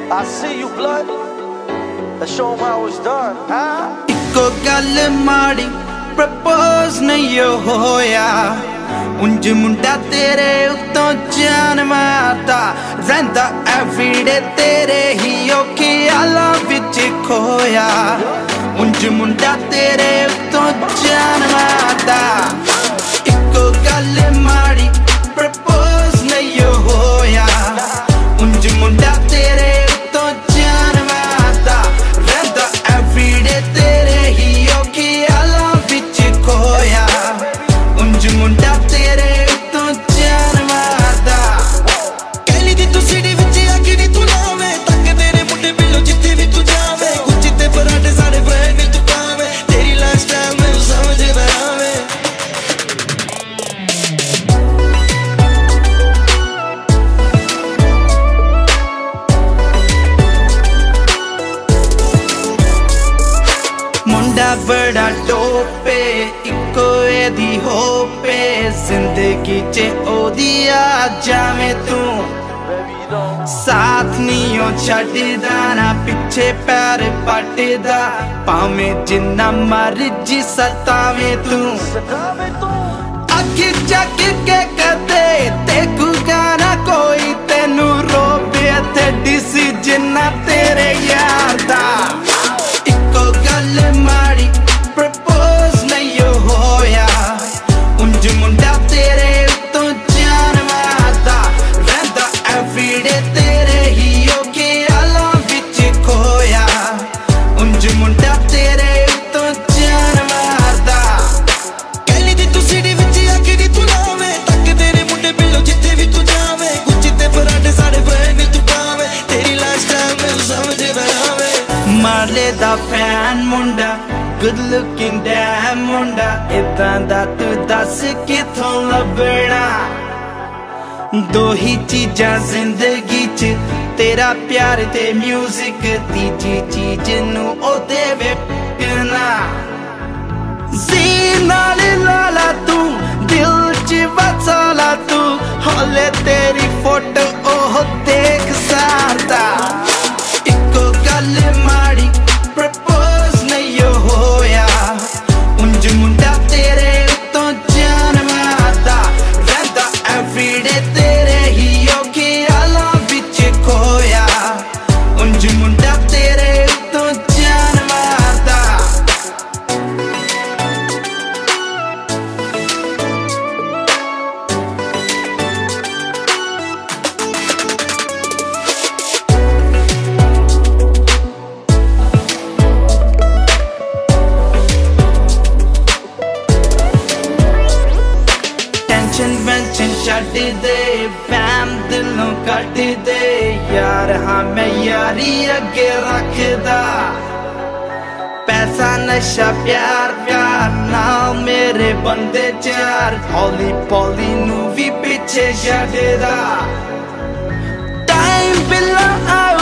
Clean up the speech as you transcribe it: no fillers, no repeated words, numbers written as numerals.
I see you, blood. Let's show 'em how it's done, huh? Ikko gall maadi propose nahi hoya, unj munda tere utton jaan maarda rehanda everyday tere hi khyaਲਾਂ vich khoya, unj munda tere utton jaan maarda. Ikko gall maadi propose nahi hoya, unj munda tere utton jaan maarda rehanda everyday tere hi khyaਲਾਂ vich khoya, unj munda tere utton jaan maarda. कहली दी तू city विच आके नी तू लावे, तक तेरे मुंडे below जिथे भी तू जावे, गुच्ची ते पराठे सारे ब्रांड नी तू पावे, तेरी लाइफस्टाइल मैनू समझ ना आवे। मुंडा बड़ा टोपे इको एदी होपे, जिंदगी च ओदी आ जावे तू साथ नियो छड्डदा ना, पिछे पैर पटदा भावें जिन्ना मर्जी सतावे तू। अखी जग के कदे देखूगा ना कोई तेनू रोपे ते डिसी जिन्ना तेरे यार दा। इको गल माड़ी प्रपोज नहीं होया, उंज मुंडा तेरे उत्तों जान मारदा रहिंदा एवरीडे तेरे ही ख्यालां विच खोया, उंज मुंडा तेरे उत्तों जान मारदा। कहली दी तू सिटी विच आके नी तू लावे, तक तेरे मुंडे बिलो जिथे भी तू जावे, गुच्ची ते पराठे सारे ब्रांड नी तू पावे, तेरी लाइफस्टाइल मैनू समझ ना आवे। मारले दा फैन मुंडा good looking damn मुंडा, इदां दा तू दस किथों लभना। दो ही चीजां जिंदगी च तेरा प्यार ते म्यूजिक, तीजी चीज नू ओ देवे पिना। जी नाल लाला तू दिल च वसाला तू, हौले तेरी फोटो ओह देख सारदा। इको गल माड़ी प्रपोज नहीं होया, उंज मुंडा तेरे उत्तों जान मारदा रहिंदा एवरीडे तेरे ही ख्यालां विच खोया, उंज मुंडा तेरे उत्तों जान मारदा। टेंशन छड्ड दे फैम दिलों कट दे, यार हाँ मैं यारी अगे रखदा। पैसा नशा प्यार प्यार नाल मेरे बंदे चार, हौली पौली नू भी पिछे छड्डदा। टाइम बिल्ला